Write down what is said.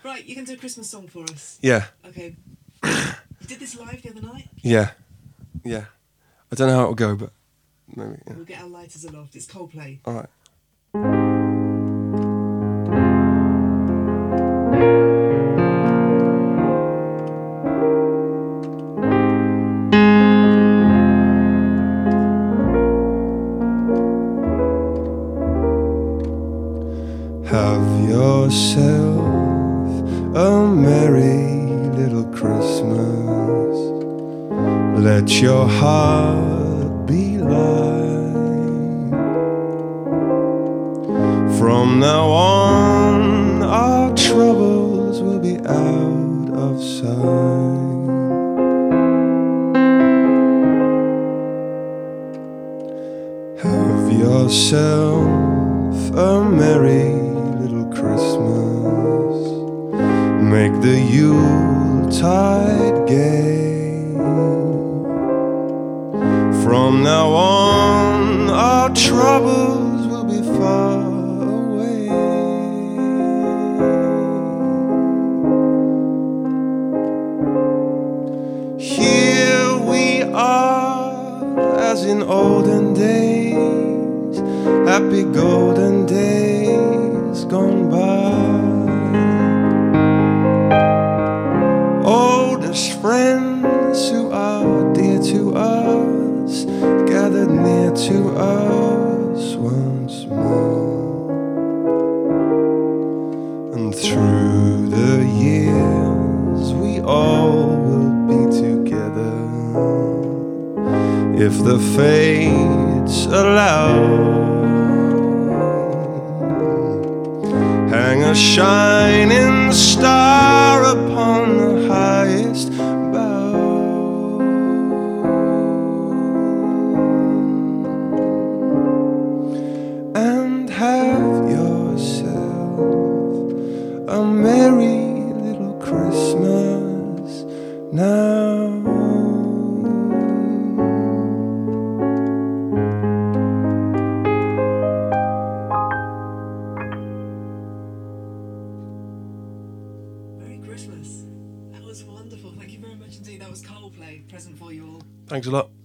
Right, you can do a Christmas song for us. Yeah. Okay. You did this live the other night? Yeah. I don't know how it'll go, but maybe. Yeah. We'll get our lighters aloft. It's Coldplay. All right. Have yourself a merry little Christmas. Let your heart be light. From now on, our troubles will be out of sight. Have yourself a merry little Christmas. Make the Yuletide gay. From now on, our troubles will be far away. Here we are, as in olden days, happy golden days gone by. Oldest friends who are dear to us, gathered near to us once more. And through the years we all will be together, if the fates allow. Hang a shining star upon the highest bough, and have yourself a merry little Christmas now. Christmas. That was wonderful. Thank you very much indeed. That was Coldplay, present for you all. Thanks a lot.